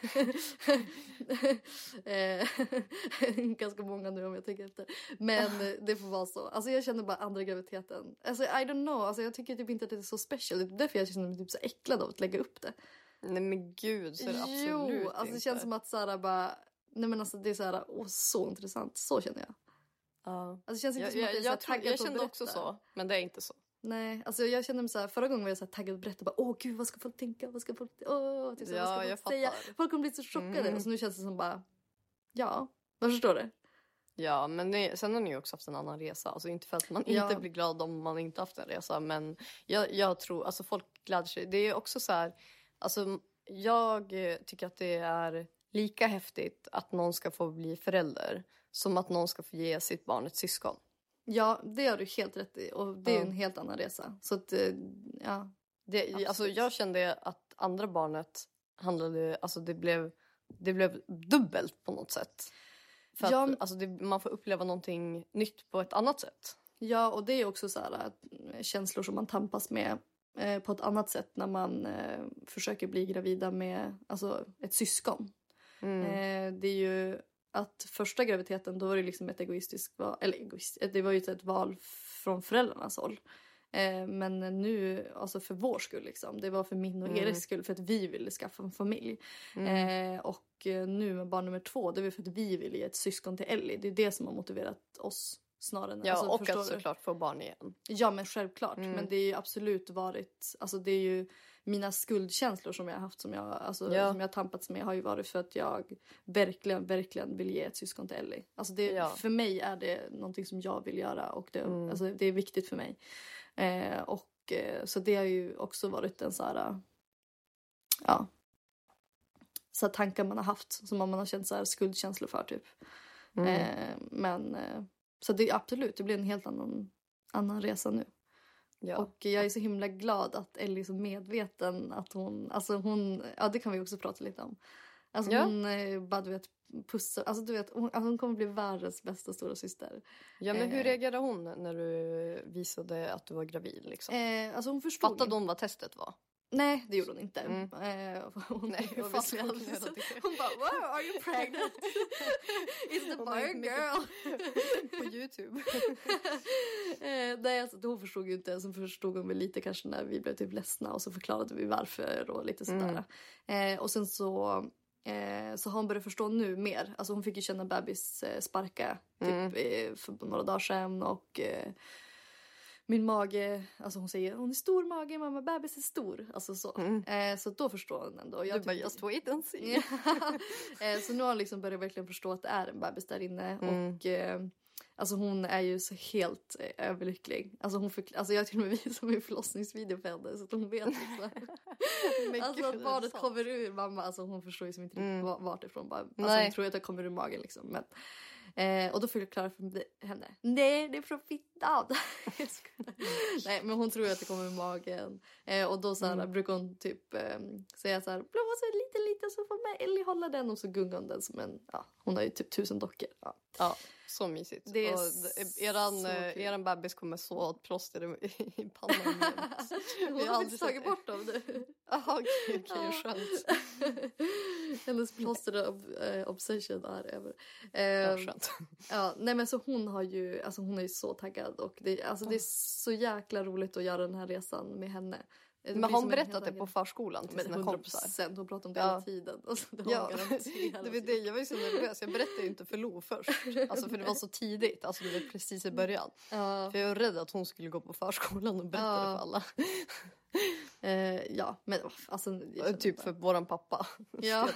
ganska många nu om jag tänker efter. Men det får vara så. Alltså jag känner bara andra graviditeten. Alltså I don't know. Alltså jag tycker typ inte att det är så special. Det är därför jag känner mig typ så äcklad av att lägga upp det. Nej men gud, så är det absolut Jo, alltså det känns som att Sara bara... Nej men alltså det är så här, så intressant. Så känner jag. Ja. Alltså det känns inte som att jag kände också så, men det är inte så. Nej, alltså jag kände mig så här, förra gången var jag så här taggad att berätta bara, gud vad ska folk tänka, vad ska folk typ vad ska folk säga? Folk kommer bli så chockade och så nu känns det som bara, vad förstår du? Ja, men sen har ni ju också haft en annan resa. Alltså inte för att man inte blir glad om man inte haft en resa, men jag tror, alltså folk gläder sig. Det är också så här, alltså jag tycker att det är lika häftigt att någon ska få bli förälder som att någon ska få ge sitt barn ett syskon. Ja, det har du helt rätt i. Och det är en helt annan resa. Så att, alltså jag kände att andra barnet handlade... Alltså det blev dubbelt på något sätt. För att alltså man får uppleva någonting nytt på ett annat sätt. Ja, och det är också så här känslor som man tampas med på ett annat sätt när man försöker bli gravida med alltså, ett syskon. Det är ju... Att första graviditeten, då var det liksom ett egoistiskt val. Eller det var ju ett val från föräldrarnas håll. Men nu, alltså för vår skull liksom. Det var för min och Eriks skull. För att vi ville skaffa en familj. Och nu med barn nummer 2, det var för att vi ville ge ett syskon till Ellie. Det är det som har motiverat oss snarare. Ja, alltså, och att såklart få barn igen. Ja, men självklart. Men det är ju absolut varit... Alltså det är ju... Mina skuldkänslor som jag har haft, som jag tampats med, har ju varit för att jag verkligen vill ge ett syskon till Ellie. Alltså för mig är det någonting som jag vill göra och alltså det är viktigt för mig. Så det har ju också varit en så här tankar man har haft som man har känt så här skuldkänslor för typ. Men så det absolut, det blir en helt annan resa nu. Ja. Och jag är så himla glad att Ellie är så medveten att hon, det kan vi också prata lite om. Alltså hon bara du vet pussar, alltså du vet hon kommer bli världens bästa stora syster. Ja, men hur reagerade hon när du visade att du var gravid liksom? Alltså hon förstod. Fattade hon vad testet var? Nej, det gjorde hon inte. Hon bara, wow, are you pregnant? Is the boy girl? På YouTube. Nej, alltså, hon förstod ju inte. Så förstod hon väl lite kanske när vi blev typ ledsna. Och så förklarade vi varför och lite sådär. Och sen så har hon börjat förstå nu mer. Alltså hon fick ju känna bebis sparka typ för några dagar sedan. Och... min mage, alltså hon säger hon är stor mage, mamma, bebis är stor. Alltså så. Så då förstår hon ändå. Du bara, just wait and see. Så nu har hon liksom börjat verkligen förstå att det är en bebis där inne. Och alltså hon är ju så helt överlycklig. Alltså jag har till och med visat min förlossningsvideo för henne så att hon vet liksom. Alltså att barnet kommer ur mamma, alltså hon förstår ju som inte riktigt vart ifrån. Bara, alltså hon tror att det kommer ur magen liksom. Men och då förklarar jag för henne. Nej, det är från fittan. Nej, men hon tror ju att det kommer ur magen. Och då så här, brukar hon typ säga så här, blåsa lite så får Ellie hålla den. Och så gungar hon den som en, hon har ju typ 1000 dockor. Ja, så mysigt. Det är eran bebis kommer så ett plåster i pannan. Hon har aldrig tagit bort dem nu. Jaha, okej, skönt. Hennes plåster obsession är över. Skönt. Ja, nej men så hon har ju, alltså hon är ju så taggad. Och det är så jäkla roligt att göra den här resan med henne. Men har hon berättat det på förskolan till sina kompisar? Hon pratar om det hela tiden. Alltså, det var det, jag var ju så nervös. Jag berättade ju inte för Lo först. Alltså för det var så tidigt. Alltså det var precis i början. För jag var rädd att hon skulle gå på förskolan och berätta det för alla. Men alltså... Typ för våran pappa. Ja.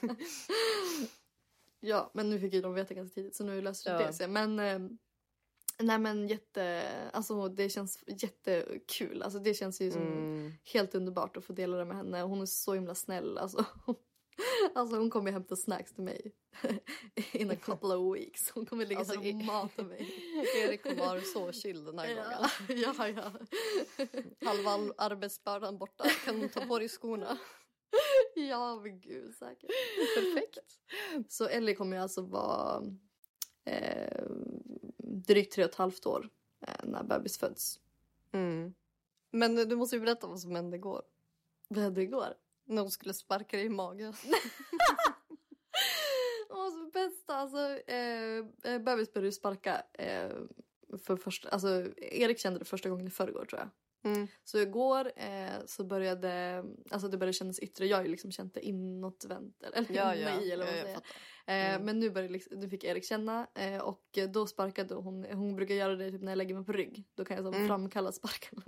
Ja, men nu fick ju de veta ganska tidigt. Så nu löser det sig. Men Nej men alltså det känns jättekul. Alltså det känns ju som helt underbart att få dela det med henne. Hon är så himla snäll. Alltså hon kommer hämta snacks till mig in a couple of weeks. Hon kommer ligga och mata mig. Erik kommer vara så chill den här gången. Ja. Halva arbetsbördan borta. Kan hon ta på dig skorna? Ja men gud säkert. Perfekt. Så Ellie kommer ju alltså vara drygt 3,5 år när bebis föds. Men du måste ju berätta vad som hände igår. Vad hände igår? När hon skulle sparka dig i magen. Så bästa, alltså bebis började sparka för första, alltså Erik kände det första gången i förrgår tror jag. Så igår så började, alltså det började kännas yttre. Jag har ju liksom känt det inåtvänt eller eller vad man säger. Men nu fick Erik känna och då sparkade hon brukar göra det typ när jag lägger mig på rygg. Då kan jag så framkalla sparkarna.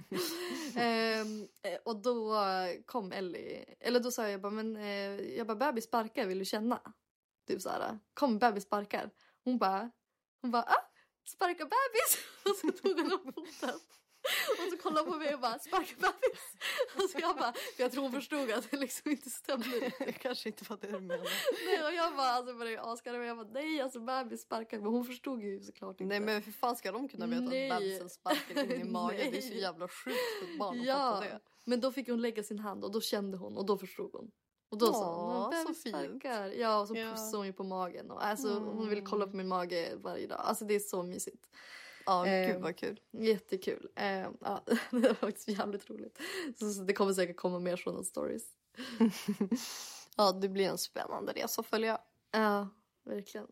Och då kom Ellie, eller då sa jag bara bebis sparkar, vill du känna? Typ så här, kom bebis sparkar. Hon bara sparka bebis. Och så tog hon upp foten. Och så kollade på mig och bara, sparka bebis. Och så jag bara, för jag tror hon förstod att det liksom inte stämde. Det kanske inte var det du menade. Nej, och jag bara, alltså började askarra. Och jag bara, nej, alltså bebis sparkar. Men hon förstod ju såklart inte. Nej, men hur fan ska de kunna veta att bebisen sparkar in i magen? Det är så jävla sjukt för ett barn att fatta det. Men då fick hon lägga sin hand och då kände hon och då förstod hon. Och då sa hon, bebis sparkar. Ja, och så pussade hon ju på magen. Och alltså, hon ville kolla på min mage varje dag. Alltså det är så mysigt. Ja, gud vad kul. Jättekul. Ja, det var faktiskt jävligt roligt. Så det kommer säkert komma mer sådana stories. Ja, det blir en spännande resa att följa. Ja, verkligen.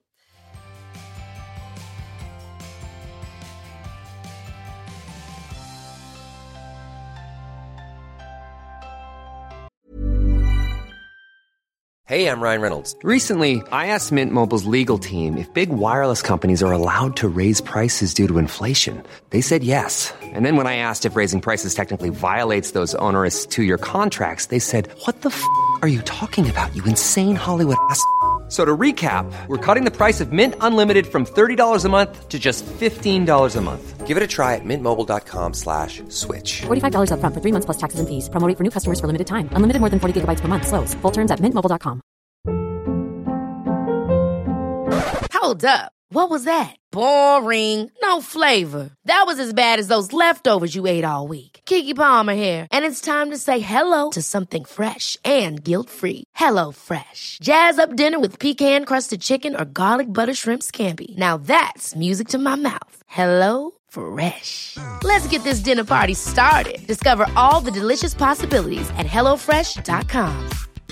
Hey, I'm Ryan Reynolds. Recently, I asked Mint Mobile's legal team if big wireless companies are allowed to raise prices due to inflation. They said yes. And then when I asked if raising prices technically violates those onerous 2-year contracts, they said, "What the f*** are you talking about, you insane Hollywood ass?" So to recap, we're cutting the price of Mint Unlimited from $30 a month to just $15 a month. Give it a try at mintmobile.com/switch. $45 up front for 3 months plus taxes and fees. Promo rate for new customers for limited time. Unlimited more than 40 gigabytes per month. Slows full terms at mintmobile.com. Hold up. What was that? Boring. No flavor. That was as bad as those leftovers you ate all week. Keke Palmer here, and it's time to say hello to something fresh and guilt-free. Hello Fresh. Jazz up dinner with pecan-crusted chicken or garlic butter shrimp scampi. Now that's music to my mouth. Hello Fresh. Let's get this dinner party started. Discover all the delicious possibilities at hellofresh.com.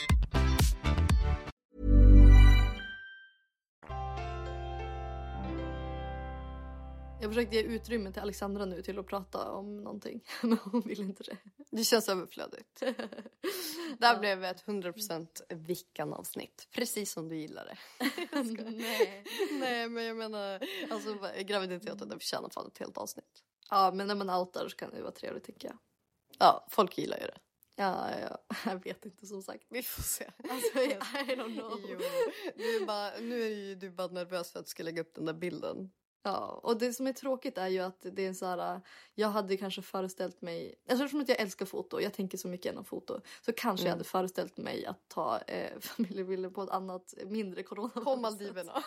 Jag försökte ge utrymme till Alexandra nu till att prata om någonting. Men hon vill inte det. Det känns överflödigt. Där blev ett 100% vickan-avsnitt. Precis som du gillar det. Nej, men jag menar, alltså graviditeten, det förtjänar fan ett helt avsnitt. Ja, men när man outar så kan det vara trevligt tycker jag. Ja, folk gillar ju det. Ja, jag vet inte som sagt. Vi får se. Alltså, I don't know. Jo, nu är ju du bara nervös för att du ska lägga upp den där bilden. Ja, och det som är tråkigt är ju att det är så här, jag hade kanske föreställt mig, alltså eftersom att jag älskar foto, jag tänker så mycket genom foto, så kanske jag hade föreställt mig att ta familjebilder på ett annat, mindre corona. På Maldiverna.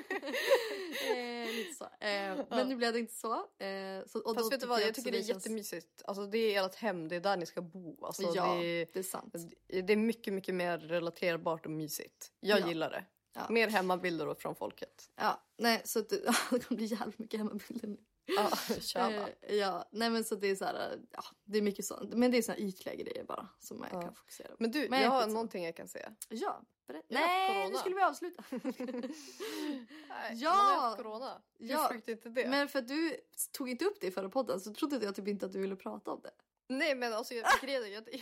Lite så. Men nu blev det inte så. Och fast vet du vad, jag tycker det är jättemysigt. Alltså det är ert hem, det är där ni ska bo. Alltså, ja, det är sant. Det är mycket, mycket mer relaterbart och mysigt. Jag gillar det. Ja. Mer hemmabilder från folket. Ja, nej, så att det kommer bli jävligt mycket hemmabilder nu. Ja, kör ja, nej men så det är så här, ja, det är mycket sånt. Men det är såna ytliga grejer bara som man kan fokusera på. Men du, jag har någonting jag kan säga. Ja, nej, nu skulle vi avsluta. Ja, man har haft corona. Ja, frukt inte det. Men för att du tog inte upp det i förra podden så trodde jag typ inte att du ville prata om det. Nej, men alltså jag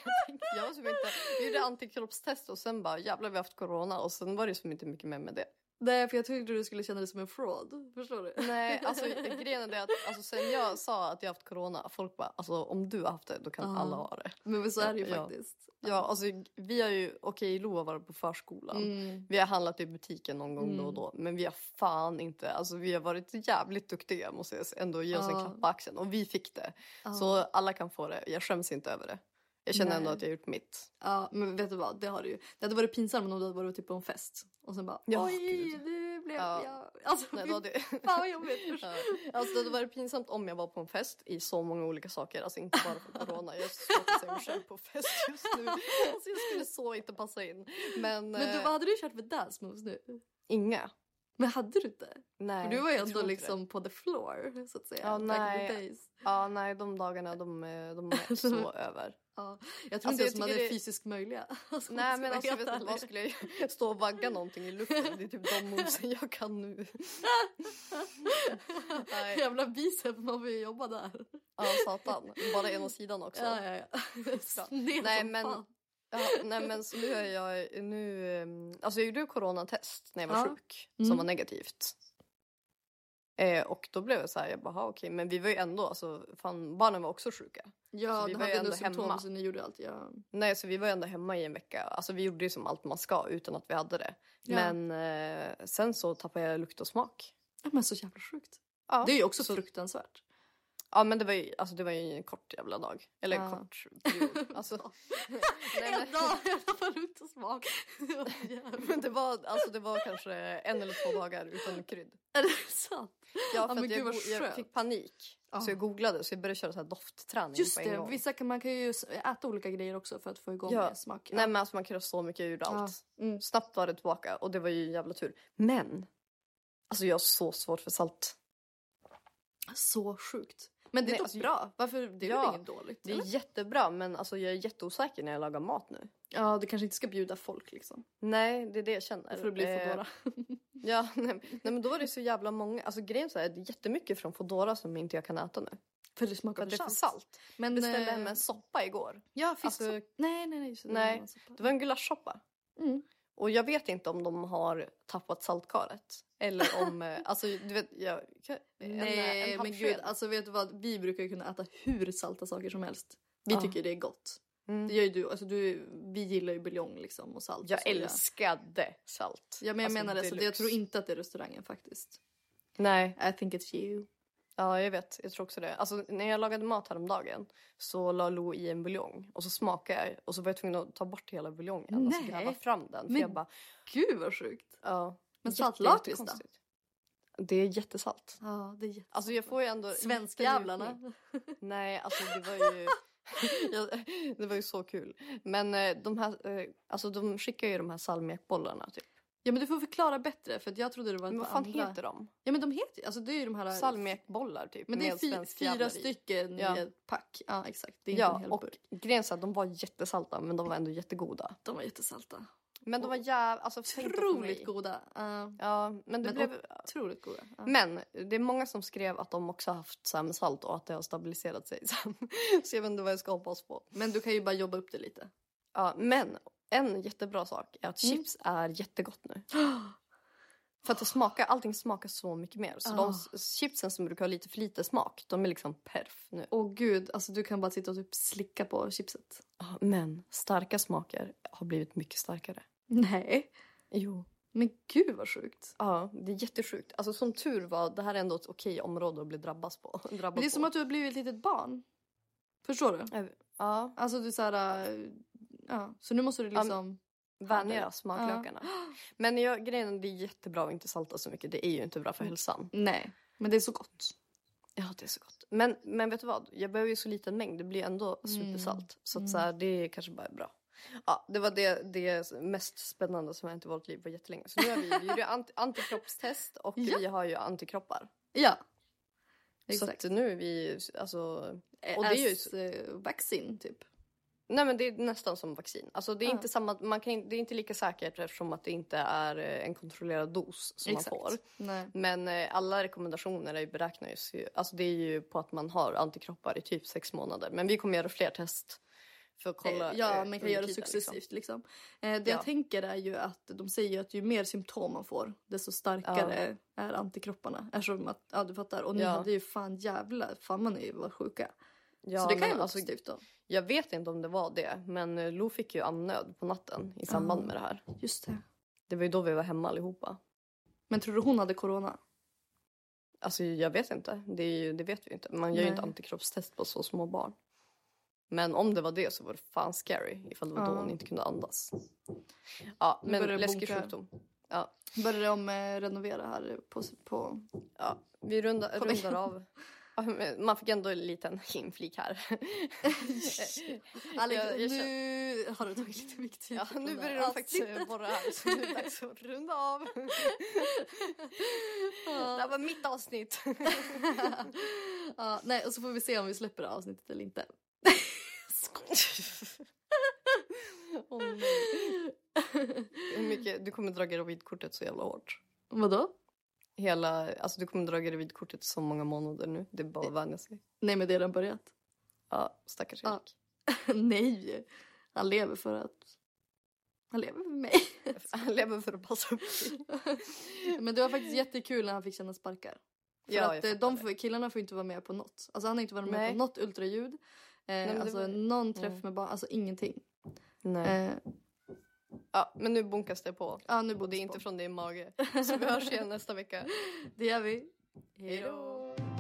gjorde antikroppstest och sen bara jävlar vi har haft corona och sen var det som inte mycket mer med det. Nej, för jag tyckte du skulle känna dig som en fraud. Förstår du? Nej, alltså grejen är att alltså, sen jag sa att jag haft corona, folk bara, alltså om du har haft det, då kan alla ha det. Men så är det ju faktiskt. Ja, alltså vi har ju, Lo har varit på förskolan. Vi har handlat i butiken någon gång då och då. Men vi har fan inte, alltså vi har varit jävligt duktiga, måste jag ändå ge oss en klapp på axeln. Och vi fick det. Så alla kan få det, jag skäms inte över det. Jag känner ändå att jag har gjort mitt. Ja, men vet du vad? Det har du ju. Det hade varit pinsamt om du hade varit typ på en fest. Och sen bara, oj, det blev jag. Alltså, nej, då det... fan vad jobbigt. Alltså det hade varit pinsamt om jag var på en fest i så många olika saker. Alltså inte bara för corona. Jag är så svårt att säga mig själv på fest just nu. Alltså jag skulle så inte passa in. Men du, vad hade du kört för dance moves nu? Inga. Men hade du inte? Nej. För du var ju ändå liksom på the floor, så att säga. Ja, nej. Ja, nej, de dagarna de är så över. Ja, jag tror inte att man är fysiskt möjliga. Alltså, nej, men alltså, vet du, vad skulle jag stå och vagga någonting i luften? Det är typ de movesen jag kan nu. Jävla bicep, man vill jobba där. Ja, satan. Bara ena sidan också. Ja. Nej, men... Ja, nej men så nu är jag alltså jag gjorde coronatest när jag var sjuk som var negativt. Och då blev det så här, jag bara okej, men vi var ju ändå, alltså fan, barnen var också sjuka. Ja, så vi var ju ändå hemma. Så ni gjorde allt, Nej, så vi var ju ändå hemma i en vecka. Alltså vi gjorde ju som allt man ska utan att vi hade det. Ja. Men sen så tappade jag lukt och smak. Ja, men så jävla sjukt. Ja. Det är ju också så fruktansvärt. Ja, men det var ju en kort jävla dag. Eller en kort period. Alltså, nej, en dag, jag får lukt och smak. Men det var kanske 1 eller 2 dagar utan krydd. Är det sant? Ja, för att jag fick panik. Så jag googlade, så jag började köra så här doftträning. Just på en gång. Man kan ju äta olika grejer också för att få igång smak. Nej, men alltså man kan göra så mycket, jag gjorde allt. Snabbt var det tillbaka och det var ju jävla tur. Men, alltså jag har så svårt för salt. Så sjukt. Men det är dock bra. Varför? Det är väl inget dåligt? Det är jättebra, men alltså jag är jätteosäker när jag lagar mat nu. Ja, du kanske inte ska bjuda folk liksom. Nej, det är det jag känner. För det blir Foodora. Ja, nej, men då var det så jävla många. Alltså grejen så här, det är jättemycket från Foodora som inte jag kan äta nu. För det smakar för salt. Men beställde hem en soppa igår. Ja, fisk. Nej, det var en gulaschsoppa. Och jag vet inte om de har tappat saltkaret. Eller om, alltså du vet, nej, men gud, alltså vet du vad, vi brukar ju kunna äta hur salta saker som helst. Vi tycker det är gott. Det gör ju du, alltså vi gillar ju buljong liksom och salt. Jag älskade salt. Ja, men jag menar det, så jag tror inte att det är restaurangen faktiskt. Nej. I think it's you. Ja, jag vet. Jag tror också det. Alltså, när jag lagade mat häromdagen så la Lo i en buljong. Och så smakade jag. Och så var jag tvungen att ta bort hela buljongen. Nej. Alltså gräva fram den. Men jag bara, gud vad sjukt. Ja. Men saltlakrits då? Det är jättesalt. Ja, det är jättesalt. Alltså jag får ju ändå... Svenskjävlarna. Nej, alltså det var ju... det var ju så kul. Men de här... alltså de skickar ju de här salmiakbollarna typ. Ja, men du får förklara bättre, för att jag trodde det var... Men vad fan heter de? Ja, men de heter, alltså det är ju de här... Salmiakbollar typ. Men det är 4 stycken i ett pack. Ja, exakt. Det är inte en hel burk. Och grejen så att de var jättesalta, men de var ändå jättegoda. De var jättesalta. Men de var alltså otroligt goda. Ja, men det blev otroligt goda. Men det är många som skrev att de också har haft salt och att det har stabiliserat sig sen. Så jag vet inte vad jag ska hoppas på. Men du kan ju bara jobba upp det lite. Ja, men en jättebra sak är att chips är jättegott nu. För att allting smakar så mycket mer. Så de chipsen som brukar ha lite för lite smak, de är liksom perf nu. Åh gud, alltså du kan bara sitta och typ slicka på chipset. Ja, men starka smaker har blivit mycket starkare. Nej. Jo. Men gud vad sjukt. Ja, det är jättesjukt. Alltså som tur var, det här är ändå ett okej område att bli drabbas på. Men det är som att du har blivit ett litet barn. Förstår du? Ja. Alltså du såhär... Ja, så nu måste du liksom... Vänja smaklökarna. Men grejen, det är jättebra att inte salta så mycket. Det är ju inte bra för hälsan. Nej, men det är så gott. Ja, det är så gott. Men vet du vad? Jag behöver ju så liten mängd. Det blir ändå supersalt. Så att så här, det kanske bara är bra. Ja, det var det mest spännande som har hänt i vårt liv på jättelänge. Så nu har vi gjorde antikroppstest och vi har ju antikroppar. Ja. Exakt. Så att nu är vi, alltså... Och det är ju vaccin typ. Nej, men det är nästan som vaccin. Alltså det är inte samma, det är inte lika säkert eftersom att det inte är en kontrollerad dos som man får. Nej. Men alla rekommendationer beräknas ju, alltså det är ju på att man har antikroppar i typ 6 månader. Men vi kommer göra fler test för att kolla. Ja, man kan göra det successivt liksom. Det jag tänker är ju att de säger att ju mer symptom man får, desto starkare är antikropparna. Eftersom att, du fattar. Och ni hade ju fan man är ju var sjuka. Ja, så det kan ju vara positivt då. Jag vet inte om det var det, men Lo fick ju andnöd på natten i samband med det här. Just det. Det var ju då vi var hemma allihopa. Men tror du hon hade corona? Alltså jag vet inte. Det vet vi inte. Man gör ju inte antikroppstest på så små barn. Men om det var det så var det fan scary. Ifall det var då hon inte kunde andas. Ja, men läskig sjukdom. Ja. Börjar de renovera här på... Ja, vi rundar av. Man fick ändå en liten inflik här. Nu har du tagit lite mycket tid. Ja, nu börjar de faktiskt borra här. Så nu är det dags att runda av. Det här var mitt avsnitt. Nej, och så får vi se om vi släpper avsnittet eller inte. Du kommer dra gravidkortet så jävla hårt. Vadå? Du kommer dra gravidkortet så många månader nu. Det är bara att vänja sig. Nej, men det har redan börjat. Ja, stackars Erik. Nej, han lever för mig. Han lever för att passa upp sig. Men det var faktiskt jättekul när han fick känna sparkar. För att killarna får inte vara med på något. Alltså han har inte varit med på något ultraljud. Någon träff med barn. Alltså ingenting. Nej. Ja, men nu bunkas det på. Ja, nu och det är inte från din mage. Så vi hörs igen nästa vecka. Det gör vi. Hej då.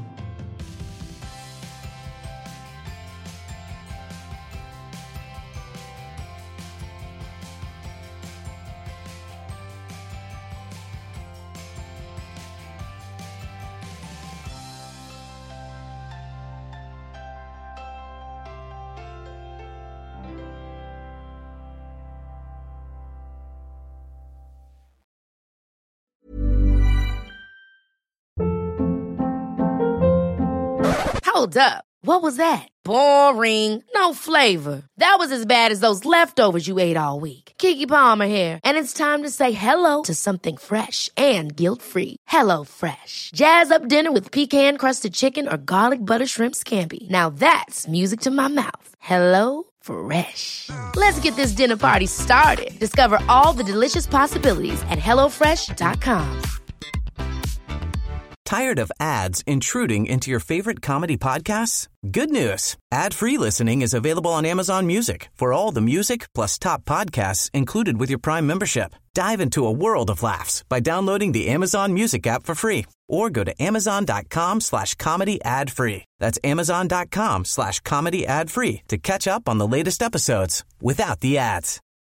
Hold up. What was that? Boring. No flavor. That was as bad as those leftovers you ate all week. Keke Palmer here, and it's time to say hello to something fresh and guilt-free. Hello Fresh. Jazz up dinner with pecan-crusted chicken or garlic butter shrimp scampi. Now that's music to my mouth. Hello Fresh. Let's get this dinner party started. Discover all the delicious possibilities at hellofresh.com. Tired of ads intruding into your favorite comedy podcasts? Good news. Ad-free listening is available on Amazon Music for all the music plus top podcasts included with your Prime membership. Dive into a world of laughs by downloading the Amazon Music app for free or go to amazon.com/comedy ad-free. That's amazon.com/comedy ad-free to catch up on the latest episodes without the ads.